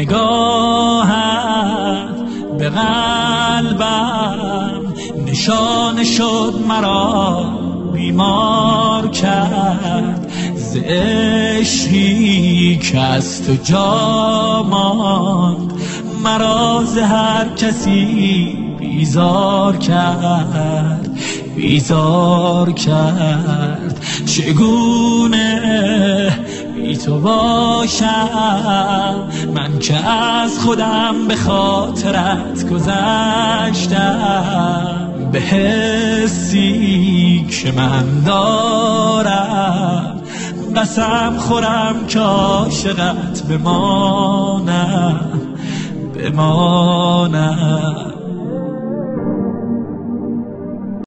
نگاهت به قلبم نشانه شد، مرا بیمار کرد ز عشقی که از تو جا ماند، مرا ز هر کسی بیزار کرد، بیزار کرد. چگونه بی تو باشم من که از خودم به خاطرت گذشتم، به حسی که من دارم قسم خورم که عاشقت بمانم، بمانم.